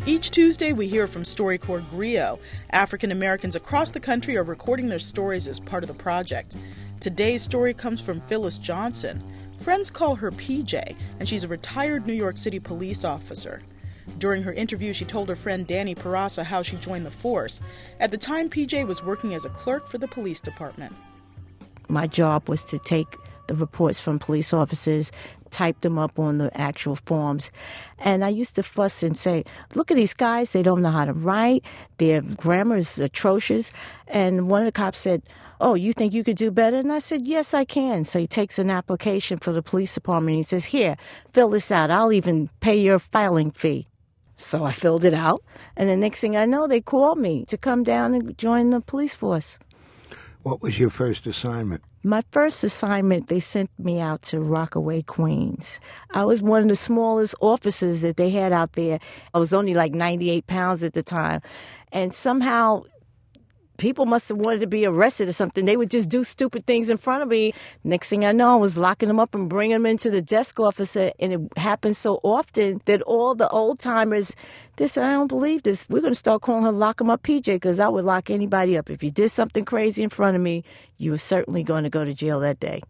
Each Tuesday, we hear from StoryCorps Griot. African Americans across the country are recording their stories as part of the project. Today's story comes from Phyllis Johnson. Friends call her PJ, and she's a retired New York City police officer. During her interview, she told her friend Danny Perasa how she joined the force. At the time, PJ was working as a clerk for the police department. My job was to take the reports from police officers, type them up on the actual forms. And I used to fuss and say, look at these guys, they don't know how to write, their grammar is atrocious. And one of the cops said, oh, you think you could do better? And I said, yes, I can. So he takes an application for the police department and he says, here, fill this out. I'll even pay your filing fee. So I filled it out. And the next thing I know, they called me to come down and join the police force. What was your first assignment? My first assignment, they sent me out to Rockaway, Queens. I was one of the smallest officers that they had out there. I was only like 98 pounds at the time. And somehow people must have wanted to be arrested or something. They would just do stupid things in front of me. Next thing I know, I was locking them up and bringing them into the desk officer. And it happened so often that all the old timers, they said, I don't believe this. We're going to start calling her Lock 'em Up PJ, because I would lock anybody up. If you did something crazy in front of me, you were certainly going to go to jail that day.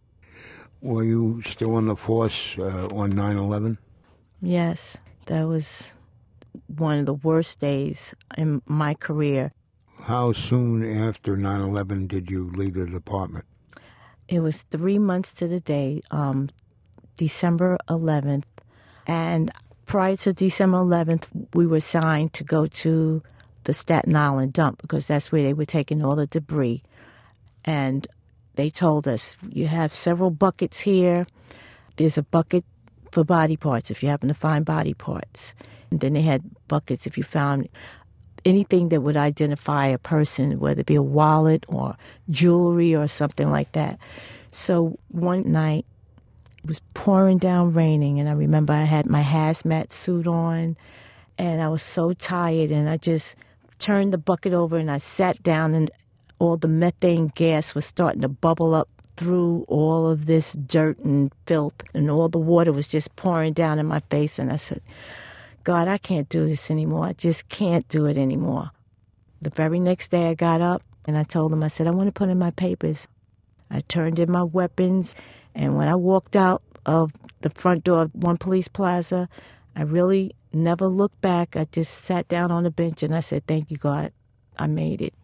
Were you still on the force on 9/11? Yes, that was one of the worst days in my career. How soon after 9/11 did you leave the department? It was 3 months to the day, December 11th. And prior to December 11th, we were assigned to go to the Staten Island dump, because that's where they were taking all the debris. And they told us, you have several buckets here. There's a bucket for body parts if you happen to find body parts. And then they had buckets if you found anything that would identify a person, whether it be a wallet or jewelry or something like that. So one night, it was pouring down raining, and I remember I had my hazmat suit on, and I was so tired, and I just turned the bucket over, and I sat down, and all the methane gas was starting to bubble up through all of this dirt and filth, and all the water was just pouring down in my face, and I said, God, I can't do this anymore. I just can't do it anymore. The very next day I got up and I told them, I said, I want to put in my papers. I turned in my weapons, and when I walked out of the front door of One Police Plaza, I really never looked back. I just sat down on the bench and I said, thank you, God. I made it.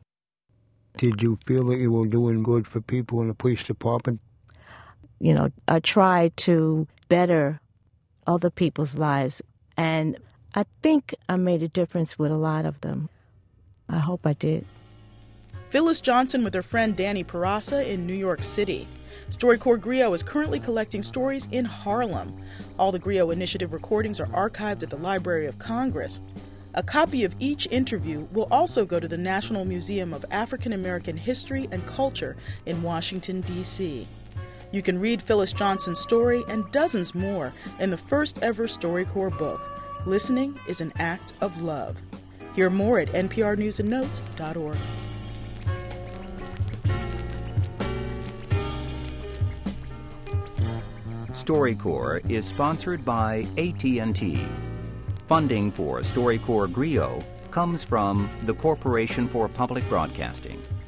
Did you feel that you were doing good for people in the police department? You know, I tried to better other people's lives, and I think I made a difference with a lot of them. I hope I did. Phyllis Johnson with her friend Danny Perasa in New York City. StoryCorps Griot is currently collecting stories in Harlem. All the Griot Initiative recordings are archived at the Library of Congress. A copy of each interview will also go to the National Museum of African American History and Culture in Washington, D.C. You can read Phyllis Johnson's story and dozens more in the first ever StoryCorps book, Listening is an Act of Love. Hear more at nprnewsandnotes.org. StoryCorps is sponsored by AT&T. Funding for StoryCorps Griot comes from the Corporation for Public Broadcasting.